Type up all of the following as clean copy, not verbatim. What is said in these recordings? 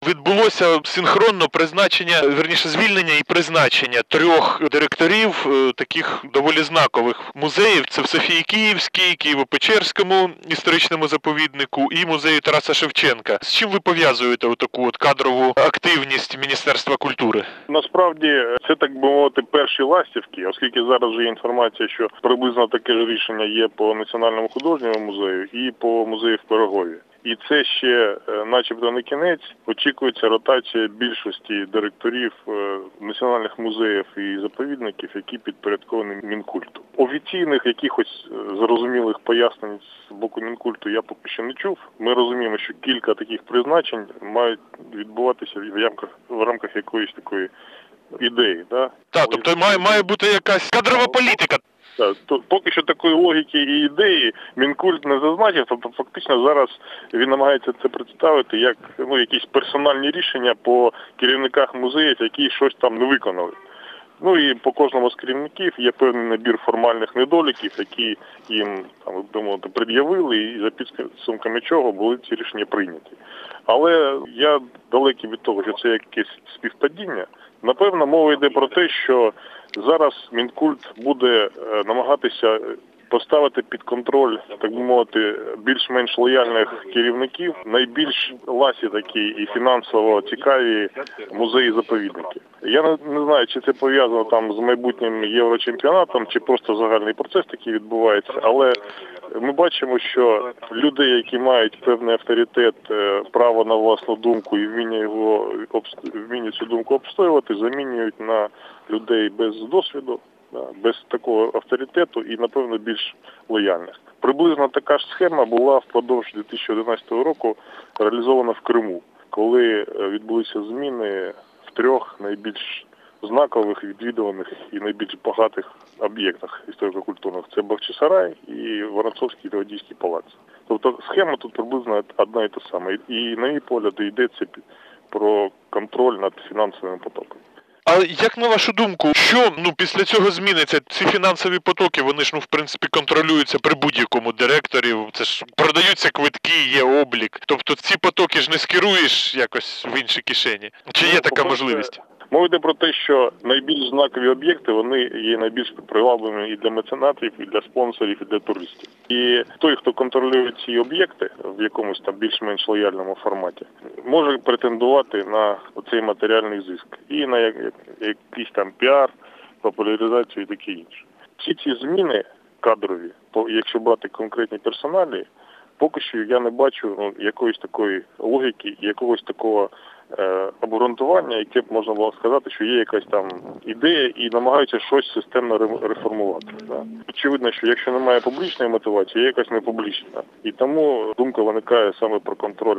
відбулося синхронно звільнення і призначення 3 директорів таких доволі знакових музеїв. Це в Софії Київській, Києво-Печерському історичному заповіднику і музею Тараса Шевченка. З чим ви пов'язуєте таку кадрову активність Міністерства культури? Насправді, це, так би мовити, перші ластівки, оскільки зараз вже є інформація, що приблизно таке ж рішення є по Національному художньому музею і по музею в Пирогові. І це ще, начебто, не кінець. Очікується ротація більшості директорів національних музеїв і заповідників, які підпорядковані Мінкульту. Офіційних якихось зрозумілих пояснень з боку Мінкульту я поки що не чув. Ми розуміємо, що кілька таких призначень мають відбуватися в рамках якоїсь такої ідеї. Да? Так, тобто має бути якась кадрова політика. Так, поки що такої логіки і ідеї Мінкульт не зазначив, тобто фактично зараз він намагається це представити як якісь персональні рішення по керівниках музеїв, які щось там не виконали. І по кожному з керівників є певний набір формальних недоліків, які їм, пред'явили, і за підсумками чого були ці рішення прийняті. Але я далекий від того, що це якесь співпадіння. Напевно, мова йде про те, що зараз Мінкульт буде намагатися поставити під контроль, так би мовити, більш-менш лояльних керівників, найбільш ласі такі і фінансово цікаві музеї-заповідники. Я не знаю, чи це пов'язано там з майбутнім єврочемпіонатом, чи просто загальний процес такий відбувається, але ми бачимо, що люди, які мають певний авторитет, право на власну думку і вміння цю думку обстоювати, замінюють на людей без досвіду, без такого авторитету і, напевно, більш лояльних. Приблизно така ж схема була впродовж 2011 року реалізована в Криму, коли відбулися зміни в 3 найбільш знакових, відвідуваних і найбільш багатих об'єктах історико-культурних. Це Бахчисарай і Воронцовський Таврійський палац. Тобто схема тут приблизно одна і та сама. І, на мій погляд, йдеться про контроль над фінансовими потоками. А як на вашу думку, що після цього зміниться? Ці фінансові потоки, вони ж в принципі контролюються при будь-якому директорі. Це ж продаються квитки, є облік. Тобто ці потоки ж не скеруєш якось в інші кишені. Чи є така можливість? Мова йде про те, що найбільш знакові об'єкти, вони є найбільш привабливими і для меценатів, і для спонсорів, і для туристів. І той, хто контролює ці об'єкти в якомусь там більш-менш лояльному форматі, може претендувати на цей матеріальний зиск. І на якийсь там піар, популяризацію і таке інше. Всі ці зміни кадрові, якщо брати конкретні персоналі, поки що я не бачу якоїсь такої логіки, якогось такого обґрунтування, яке б можна було сказати, що є якась там ідея і намагаються щось системно реформувати. Да. Очевидно, що якщо немає публічної мотивації, є якась непублічна. І тому думка виникає саме про контроль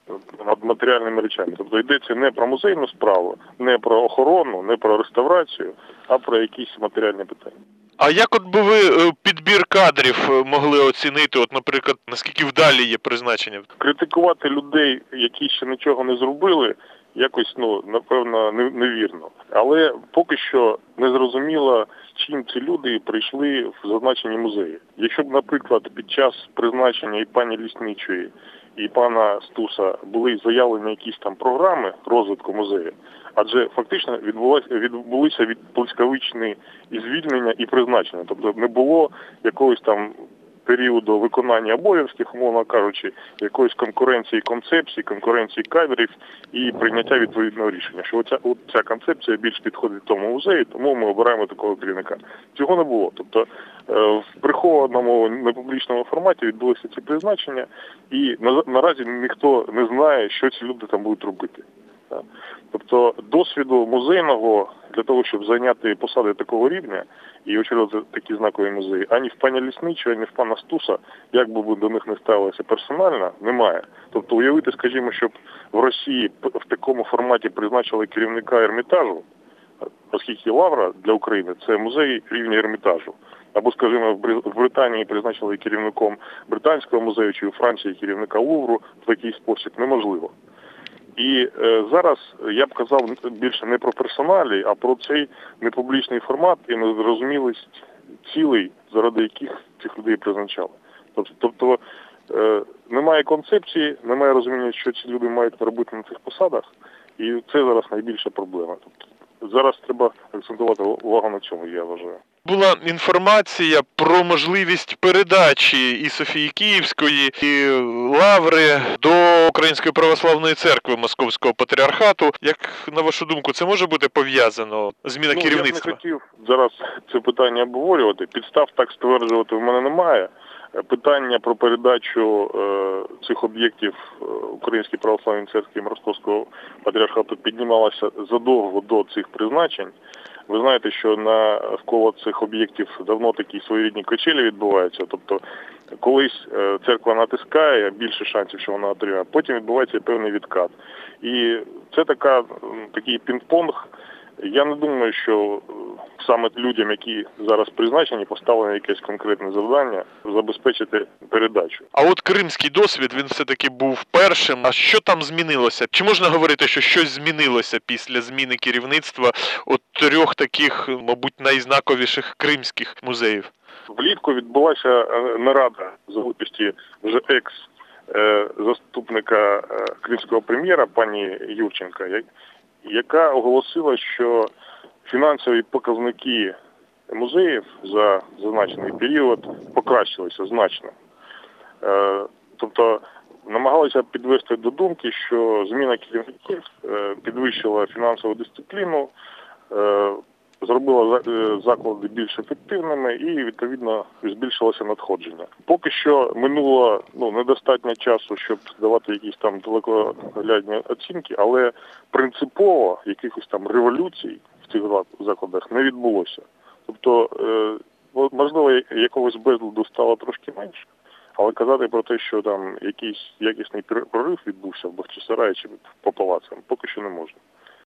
над матеріальними речами. Тобто йдеться не про музейну справу, не про охорону, не про реставрацію, а про якісь матеріальні питання. А як би ви підбір кадрів могли оцінити, наприклад, наскільки вдалі є призначення? Критикувати людей, які ще нічого не зробили, якось, напевно, невірно. Але поки що не зрозуміло, з чим ці люди прийшли в зазначені музеї. Якщо б, наприклад, під час призначення і пані Лісничої, і пана Стуса були заявлені якісь там програми розвитку музею, адже фактично відбулися блискавичні і звільнення, і призначення. Тобто не було якогось там періоду виконання обов'язків, умовно кажучи, якоїсь конкуренції концепцій, конкуренції кадрів і прийняття відповідного рішення. Що ця концепція більш підходить тому музею, тому ми обираємо такого керівника. Цього не було. Тобто в прихованому непублічному форматі відбулися ці призначення, і наразі ніхто не знає, що ці люди там будуть робити. Тобто досвіду музейного для того, щоб зайняти посади такого рівня і очолювати такі знакові музеї, ані в пані Лісничої, ані в пана Стуса, як би до них не ставилося персонально, немає. Тобто уявити, скажімо, щоб в Росії в такому форматі призначили керівника Ермітажу, оскільки Лавра для України – це музей рівня Ермітажу. Або, скажімо, в Британії призначили керівником Британського музею, чи у Франції керівника Лувру, в такий спосіб неможливо. І зараз я б казав більше не про персоналі, а про цей непублічний формат і незрозумілість цілей, заради яких цих людей призначали. Тобто немає концепції, немає розуміння, що ці люди мають робити на цих посадах, і це зараз найбільша проблема. Тобто зараз треба акцентувати увагу на цьому, я вважаю. Була інформація про можливість передачі і Софії Київської, і Лаври до Української православної церкви Московського патріархату. Як, на вашу думку, це може бути пов'язано? Зміна керівництва? Я б не хотів зараз це питання обговорювати. Підстав так стверджувати в мене немає. Питання про передачу цих об'єктів Українській православній церкві Московського патріархату піднімалося задовго до цих призначень. Ви знаєте, що навколо цих об'єктів давно такі своєрідні качелі відбуваються. Тобто колись церква натискає, більше шансів, що вона отримає, потім відбувається певний відкат. І це такий пінг-понг. Я не думаю, що саме людям, які зараз призначені, поставлено якесь конкретне завдання забезпечити передачу. А от кримський досвід, він все-таки був першим. А що там змінилося? Чи можна говорити, що щось змінилося після зміни керівництва от трьох таких, мабуть, найзнаковіших кримських музеїв? Влітку відбулася нарада за участі вже екс-заступника кримського прем'єра пані Юрченка, яка оголосила, що фінансові показники музеїв за зазначений період покращилися значно. Тобто намагалися підвести до думки, що зміна керівників підвищила фінансову дисципліну, зробила заклади більш ефективними і, відповідно, збільшилося надходження. Поки що минуло недостатньо часу, щоб давати якісь там далекоглядні оцінки, але принципово якихось там революцій в цих закладах не відбулося. Тобто, можливо, якогось безладу стало трошки менше, але казати про те, що там якийсь якісний прорив відбувся в Бахчисараї чи по палацам, поки що не можна.